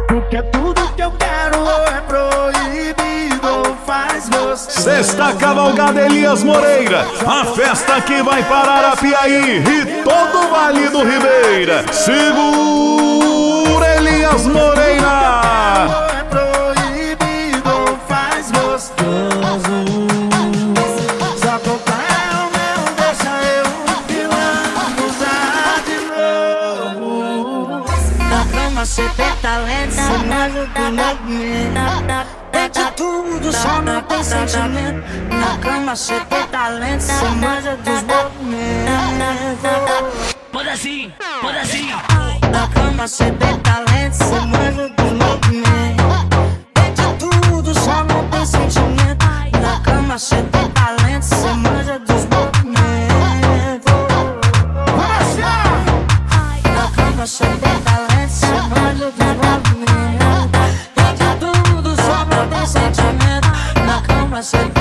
Porque tudo que eu quero é proibido, faz você. Sexta Cavalgada Elias Moreira, a festa que vai parar a Piaí e todo o Vale do Ribeira. Segura Elias Moreira. É proibido, faz gostoso. Só tocar o meu, deixa eu usar de novo. Na cama cê tem talento, cê manja do movimento. Tem de tudo, só não tem sentimento. Na cama cê tem talento, cê manja dos movimentos. Pode assim, pode assim. Na cama cê tem talento, cê manja dos movimentos. Tem de tudo, só não tem sentimento. Na cama cê tem talento, cê manja dos movimentos. Na cama cê tem talento, cê manja dos movimentos. Tem de tudo, só não tem sentimento. Na cama cê tem